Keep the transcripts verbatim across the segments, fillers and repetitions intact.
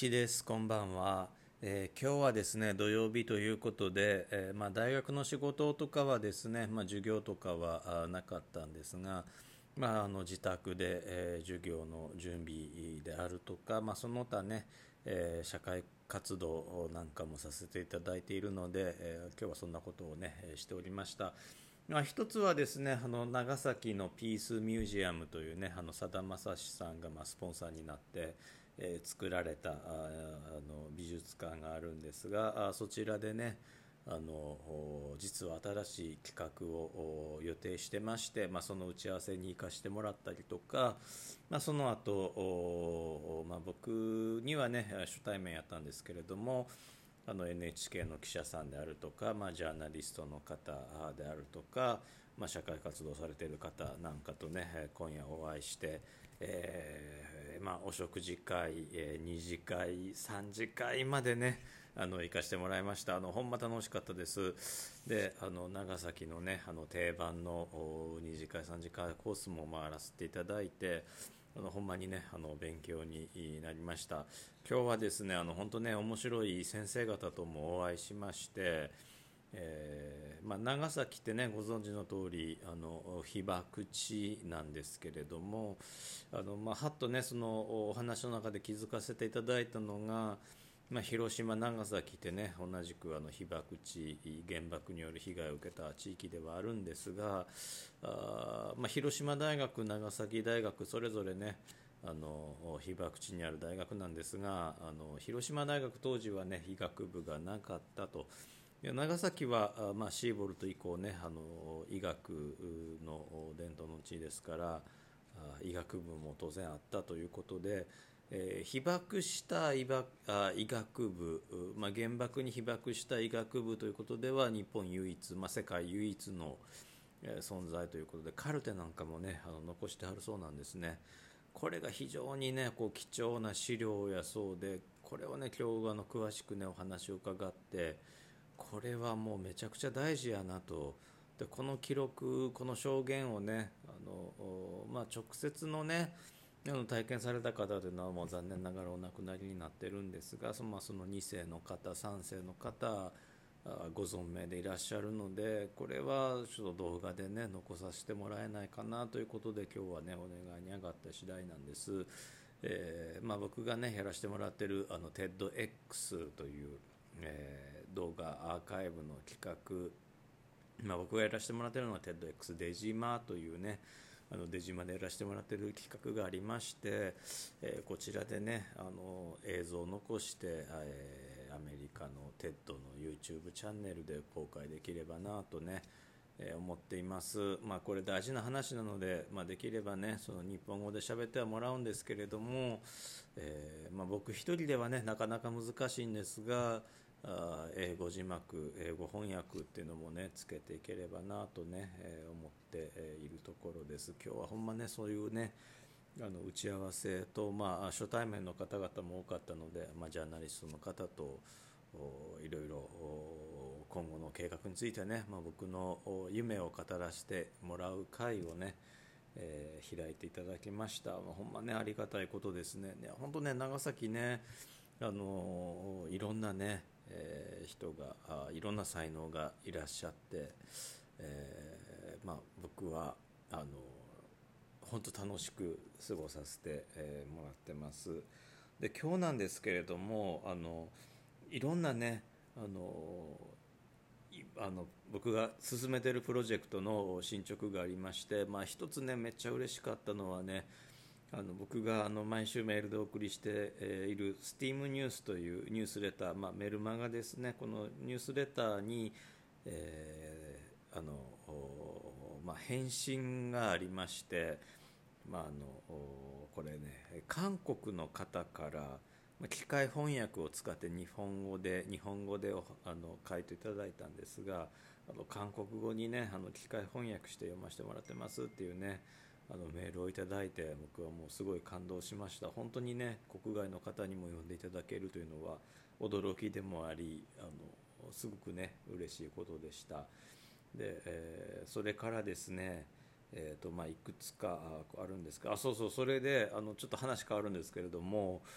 一です。こんばんは。えー今日はですね、土曜日ということで、えーまあ、大学の仕事とかはですね、まあ、授業とかはあなかったんですが、まあ、あの自宅で、えー授業の準備であるとか、まあ、その他ね、えー社会活動なんかもさせていただいているので、えー今日はそんなことをね、えーしておりました。まあ、一つはですね、あの長崎のピースミュージアムというね、あのさだまさしさんがまあスポンサーになって、えー作られたああの美術館があるんですが、あそちらでね、あの実は新しい企画を予定してまして、まあ、その打ち合わせに行かしてもらったりとか、まあ、その後、まあ、僕にはね初対面やったんですけれども、あの エヌエイチケー の記者さんであるとか、まあ、ジャーナリストの方であるとか、まあ、社会活動されている方なんかとね今夜お会いして、えーまあ、お食事会、えー、に次会さん次会までねあの行かしてもらいました。あのほんま楽しかったです。であの長崎のねあの定番のに次会さん次会コースも回らせていただいて、あのほんまにねあの勉強になりました。今日はですねあの本当ね面白い先生方ともお会いしまして、えーまあ、長崎ってねご存知の通りあの被爆地なんですけれども、あの、まあ、はっとねそのお話の中で気づかせていただいたのが、まあ、広島長崎ってね同じくあの被爆地原爆による被害を受けた地域ではあるんですが、あ、まあ、広島大学長崎大学それぞれねあの被爆地にある大学なんですが、あの広島大学当時はね医学部がなかったと。長崎は、まあ、シーボルト以降ねあの医学の伝統の地ですから、医学部も当然あったということで、えー被爆した医学あ医学部、まあ、原爆に被爆した医学部ということでは日本唯一、まあ、世界唯一の存在ということで、カルテなんかもねあの残してあるそうなんですね。これが非常にねこう貴重な資料やそうで、これをね今日あの詳しくねお話を伺って、これはもうめちゃくちゃ大事やなと。でこの記録この証言をねあの、まあ、直接のねあの体験された方というのはもう残念ながらお亡くなりになってるんですが、その,、まあ、そのに世の方さん世の方ご存命でいらっしゃるので、これはちょっと動画でね残させてもらえないかなということで今日はねお願いに上がった次第なんです。えーまあ、僕がねやらせてもらってるあの テッドエックス という、えー動画アーカイブの企画、まあ、僕がやらせてもらってるのは テッドエックス デジマというねあの出島でやらせてもらってる企画がありまして、えーこちらでねあの映像を残して、えーアメリカの テッド の YouTube チャンネルで公開できればなとね、えー思っています。まあこれ大事な話なので、まあ、できればねその日本語で喋ってはもらうんですけれども、えーまあ、僕一人ではねなかなか難しいんですが、あ英語字幕英語翻訳っていうのもねつけていければなとね、えー思っているところです。今日はほんまねそういうねあの打ち合わせと、まあ、初対面の方々も多かったので、まあ、ジャーナリストの方といろいろ今後の計画についてね、まあ、僕の夢を語らせてもらう会をね、えー開いていただきました。まあ、ほんまねありがたいことですね。ね本当ね長崎ねあのいろんなね、えー人があいろんな才能がいらっしゃって、えーまあ、僕はあの本当楽しく過ごさせて、えーもらってます。で今日なんですけれどもあのいろんなねあのあの僕が進めているプロジェクトの進捗がありまして、まあ、一つねめっちゃ嬉しかったのはねあの僕があの毎週メールでお送りしている スティーム ニュースというニュースレター、まあ、メルマガですね。このニュースレターに、えーあのまあ、返信がありまして、まあ、あのこれね韓国の方から機械翻訳を使って日本語で日本語であの書いていただいたんですが、あの韓国語にねあの機械翻訳して読ませてもらってますっていうねあのメールをいただいて、僕はもうすごい感動しました。本当にね国外の方にも読んでいただけるというのは驚きでもあり、あのすごくね嬉しいことでした。で、えーそれからですねえーとまあ、いくつかああるんですが、あそうそうそれであのちょっと話変わるんですけれども、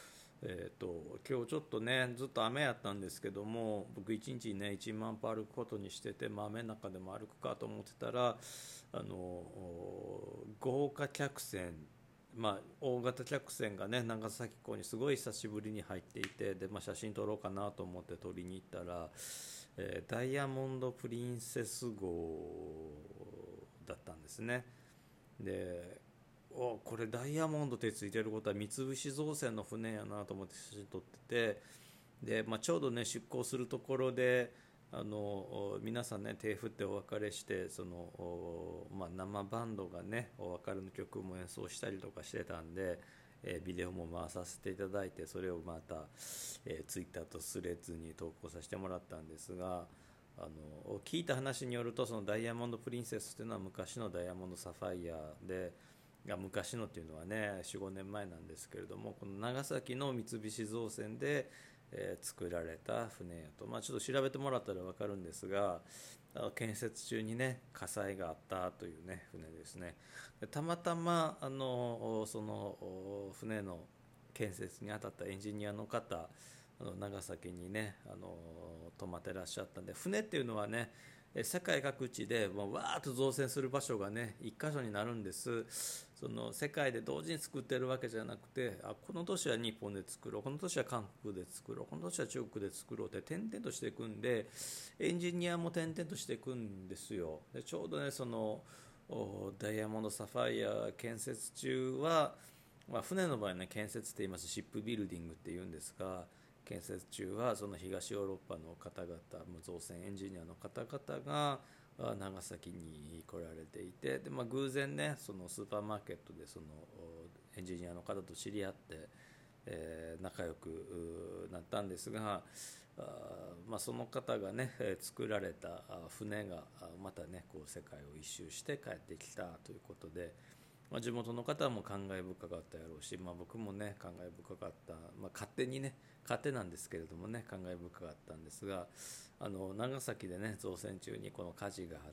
えー、と今日ちょっとねずっと雨やったんですけども、僕いちにちにねいちまん歩歩くことにしてて、まあ、雨の中でも歩くかと思ってたら、あの豪華客船、まあ、大型客船がね長崎港にすごい久しぶりに入っていて、で、まあ、写真撮ろうかなと思って撮りに行ったら、えーダイヤモンド・プリンセス号だったんですね。で、おこれダイヤモンドってついてることは三菱造船の船やなと思って写真撮ってて、で、まあ、ちょうどね出港するところで、あの皆さんね手振ってお別れして、その、まあ、生バンドがねお別れの曲も演奏したりとかしてたんで、えービデオも回させていただいて、それをまた、えー、ツイッターとスレッズに投稿させてもらったんですが、あの聞いた話によると、そのダイヤモンド・プリンセスというのは昔のダイヤモンド・サファイアで、が昔のっていうのはねよん、ごねんまえなんですけれども、この長崎の三菱造船で、えー作られた船やと、まあ、ちょっと調べてもらったら分かるんですが、あの建設中にね火災があったというね船ですね。でたまたまあのその船の建設に当たったエンジニアの方、あの長崎にねあの泊まってらっしゃったんで、船っていうのはね世界各地でもうわーっと造船する場所がね一箇所になるんです。その世界で同時に作ってるわけじゃなくて、あこの年は日本で作ろう、この年は韓国で作ろう、この年は中国で作ろうって転々としていくんで、エンジニアも転々としていくんですよ。でちょうどねそのダイヤモンドサファイア建設中は、まあ、船の場合はね建設って言います、シップビルディングって言うんですが、建設中はその東ヨーロッパの方々、造船エンジニアの方々が長崎に来られていて、で、まあ、偶然ねそのスーパーマーケットでそのエンジニアの方と知り合って、えー仲良くなったんですが、あまあ、その方がね作られた船がまたねこう世界を一周して帰ってきたということで、まあ、地元の方も感慨深かったやろうし、まあ、僕もね感慨深かった、まあ、勝手にね勝手なんですけれどもね感慨深かったんですが、あの長崎でね造船中にこの火事があって、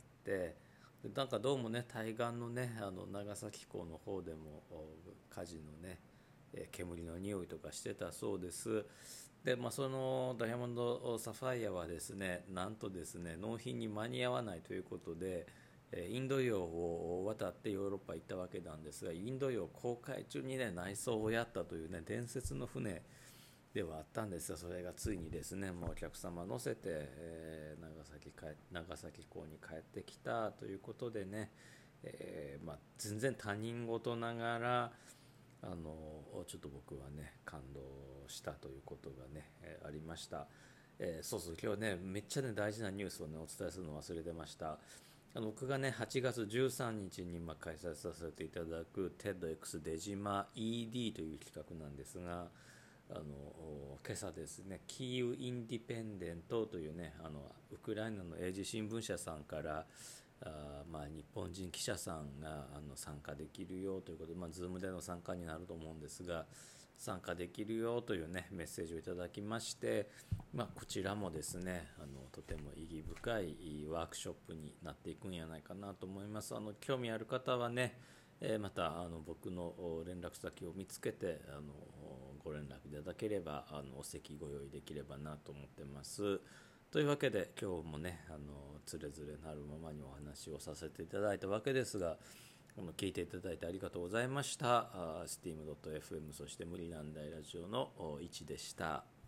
でなんかどうもね対岸のねあの長崎港の方でも火事のね煙の匂いとかしてたそうです。で、まあ、そのダイヤモンドサファイアはですねなんとですね納品に間に合わないということで、インド洋を渡ってヨーロッパ行ったわけなんですが、インド洋航海中にね内装をやったというね伝説の船ではあったんですが、それがついにですねもうお客様乗せて、えー長崎帰長崎港に帰ってきたということでね、えーまあ、全然他人事ながらあのちょっと僕はね感動したということがね、えーありました。えーそうそう、今日ねめっちゃね大事なニュースをねお伝えするのを忘れてました。あの僕がねはちがつじゅうさんにちに今開催させていただく TEDx 出島 イーディー という企画なんですが、あの今朝ですねキーウ・インディペンデントというねあのウクライナの英字新聞社さんからあ、まあ、日本人記者さんがあの参加できるよということで、まあ、Zoom での参加になると思うんですが、参加できるよというねメッセージをいただきまして、まあ、こちらもですねあのとても意義深いワークショップになっていくんじゃないかなと思います。あの興味ある方はね、えーまたあの僕の連絡先を見つけてあのご連絡いただければあのお席ご用意できればなと思ってます。というわけで今日もねあのつれづれなるままにお話をさせていただいたわけですが、この聞いていただいてありがとうございました。スティームドットエフエム そして無理難題ラジオのいちでした。